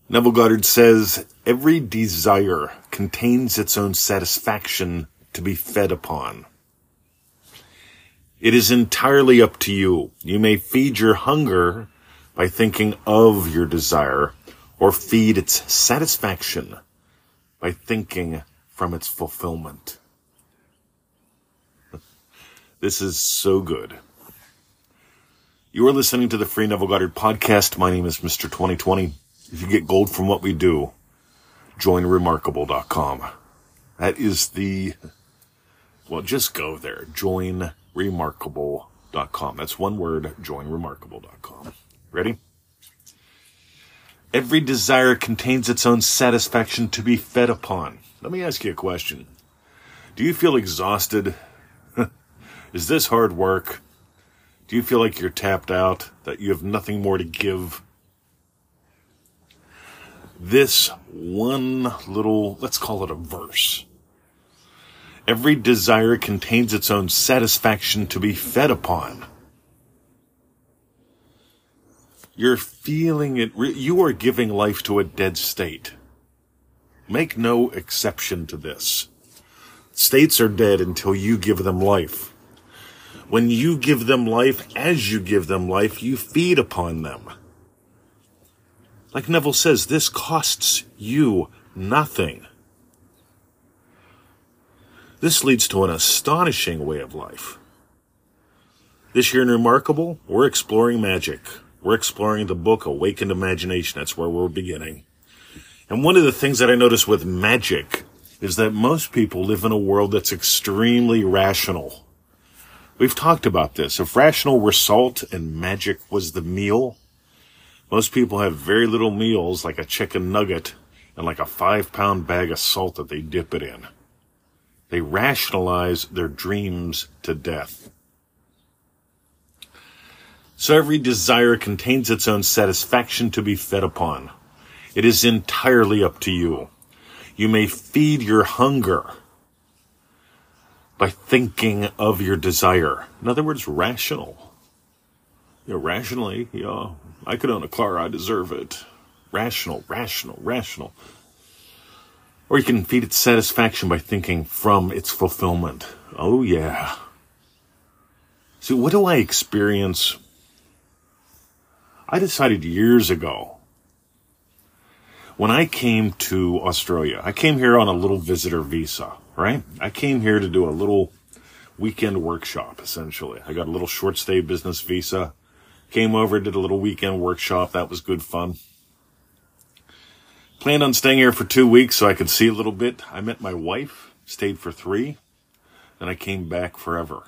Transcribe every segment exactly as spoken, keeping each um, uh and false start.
Neville Goddard says, every desire contains its own satisfaction to be fed upon. It is entirely up to you. You may feed your hunger by thinking of your desire, or feed its satisfaction by thinking from its fulfillment. This is so good. You are listening to the Free Neville Goddard podcast. My name is Mister twenty twenty. If you get gold from what we do, join remarkable dot com. That is the, well, just go there. join remarkable dot com. That's one word, join remarkable dot com. Ready? Every desire contains its own satisfaction to be fed upon. Let me ask you a question. Do you feel exhausted? Is this hard work? Do you feel like you're tapped out, that you have nothing more to give? This one little, let's call it a verse. Every desire contains its own satisfaction to be fed upon. You're feeling it. You are giving life to a dead state. Make no exception to this. States are dead until you give them life. When you give them life, as you give them life, you feed upon them. Like Neville says, this costs you nothing. This leads to an astonishing way of life. This year in Remarkable, we're exploring magic. We're exploring the book Awakened Imagination. That's where we're beginning. And one of the things that I notice with magic is that most people live in a world that's extremely rational. We've talked about this. If rational were salt and magic was the meal, most people have very little meals, like a chicken nugget and like a five-pound bag of salt that they dip it in. They rationalize their dreams to death. So every desire contains its own satisfaction to be fed upon. It is entirely up to you. You may feed your hunger by thinking of your desire. In other words, rational. You know, rationally, you know, I could own a car, I deserve it. Rational, rational, rational. Or you can feed its satisfaction by thinking from its fulfillment. Oh, yeah. See, what do I experience? I decided years ago, when I came to Australia, I came here on a little visitor visa, right? I came here to do a little weekend workshop, essentially. I got a little short stay business visa. Came over, did a little weekend workshop. That was good fun. Planned on staying here for two weeks so I could see a little bit. I met my wife, stayed for three, and I came back forever.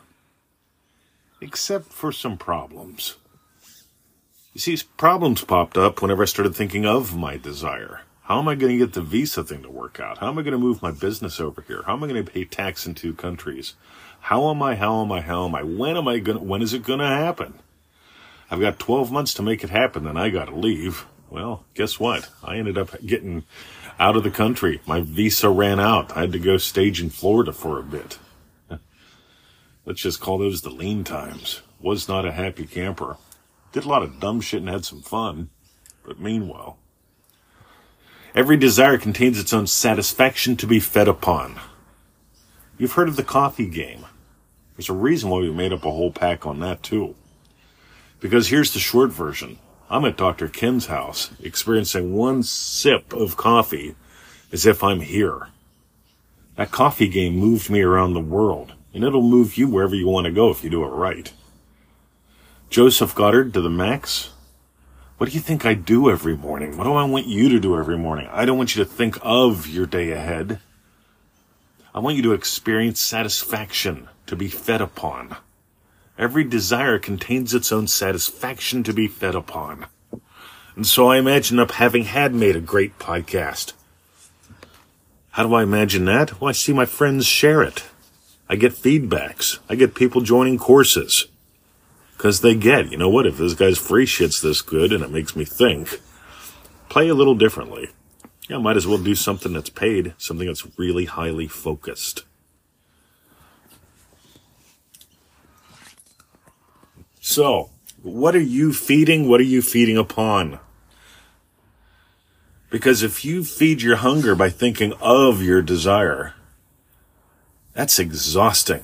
Except for some problems. You see, problems popped up whenever I started thinking of my desire. How am I going to get the visa thing to work out? How am I going to move my business over here? How am I going to pay tax in two countries? How am I, how am I, how am I? When am I going to, when is it going to happen? I've got twelve months to make it happen, then I got to leave. Well, guess what? I ended up getting out of the country. My visa ran out. I had to go stage in Florida for a bit. Let's just call those the lean times. Was not a happy camper. Did a lot of dumb shit and had some fun. But meanwhile, every desire contains its own satisfaction to be fed upon. You've heard of the coffee game. There's a reason why we made up a whole pack on that, too. Because here's the short version. I'm at Doctor Ken's house, experiencing one sip of coffee as if I'm here. That coffee game moved me around the world, and it'll move you wherever you want to go if you do it right. Joseph Goddard to the max. What do you think I do every morning? What do I want you to do every morning? I don't want you to think of your day ahead. I want you to experience satisfaction to be fed upon. Every desire contains its own satisfaction to be fed upon. And so I imagine up having had made a great podcast. How do I imagine that? Well, I see my friends share it. I get feedbacks. I get people joining courses. Because they get, you know what, if this guy's free shit's this good and it makes me think, play a little differently. Yeah, might as well do something that's paid, something that's really highly focused. So, what are you feeding? What are you feeding upon? Because if you feed your hunger by thinking of your desire, that's exhausting.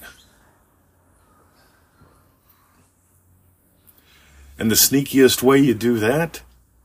And the sneakiest way you do that,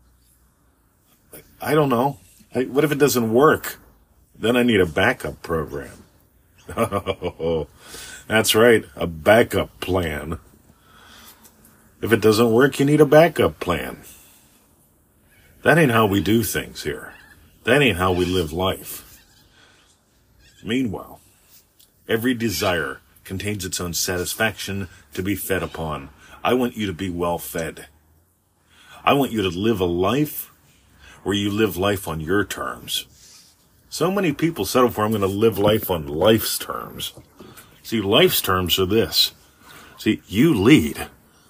I don't know. What if it doesn't work? Then I need a backup program. Oh, that's right, a backup plan. If it doesn't work, you need a backup plan. That ain't how we do things here. That ain't how we live life. Meanwhile, every desire contains its own satisfaction to be fed upon. I want you to be well fed. I want you to live a life where you live life on your terms. So many people settle for, I'm going to live life on life's terms. See, life's terms are this. See, you lead.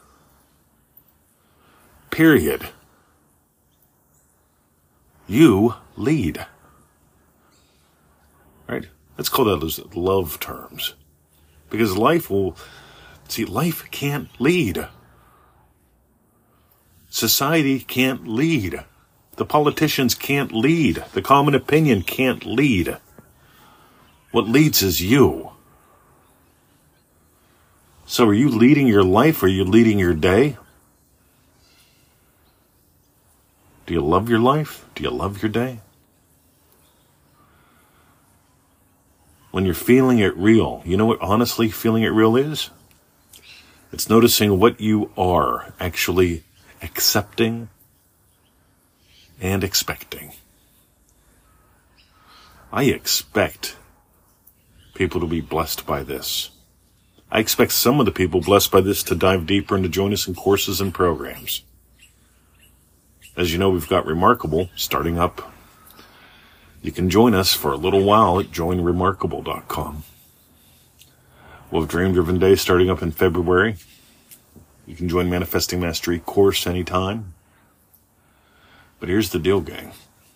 Period. You lead. Right? Let's call that as love terms. Because life will, see, life can't lead. Society can't lead. The politicians can't lead. The common opinion can't lead. What leads is you. So are you leading your life? Or are you leading your day? Do you love your life? Do you love your day? When you're feeling it real, you know what honestly feeling it real is? It's noticing what you are actually accepting and expecting. I expect people to be blessed by this. I expect some of the people blessed by this to dive deeper and to join us in courses and programs. As you know, we've got Remarkable starting up. You can join us for a little while at join remarkable dot com. We'll have Dream Driven Day starting up in February. You can join Manifesting Mastery course anytime. But here's the deal, gang.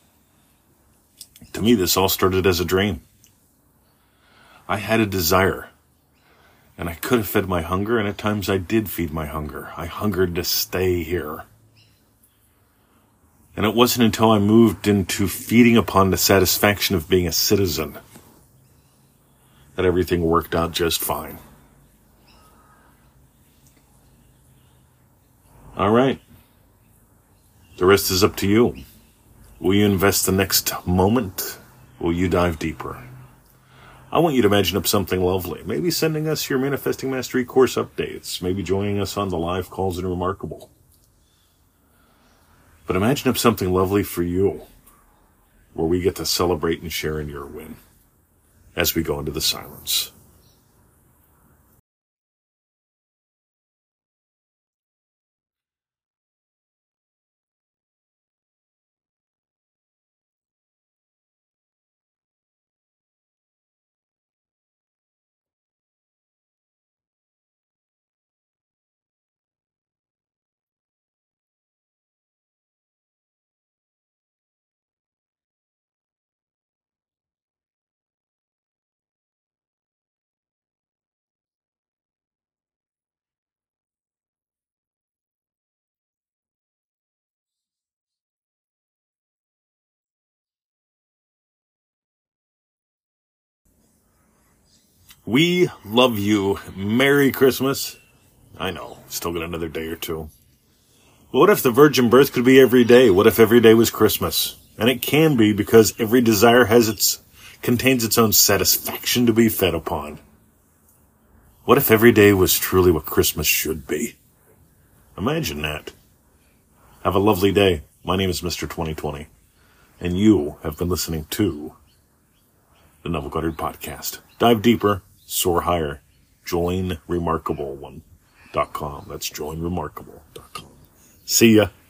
To me, this all started as a dream. I had a desire, and I could have fed my hunger, and at times I did feed my hunger. I hungered to stay here. And it wasn't until I moved into feeding upon the satisfaction of being a citizen that everything worked out just fine. All right. The rest is up to you. Will you invest the next moment? Will you dive deeper? I want you to imagine up something lovely. Maybe sending us your Manifesting Mastery course updates. Maybe joining us on the live calls in Remarkable. But imagine up something lovely for you, where we get to celebrate and share in your win as we go into the silence. We love you. Merry Christmas. I know, still got another day or two. But what if the virgin birth could be every day? What if every day was Christmas? And it can be, because every desire has its, contains its own satisfaction to be fed upon. What if every day was truly what Christmas should be? Imagine that. Have a lovely day. My name is Mister twenty twenty, and you have been listening to the Neville Goddard Podcast. Dive deeper, soar higher. join remarkable one dot com. That's join remarkable dot com. See ya.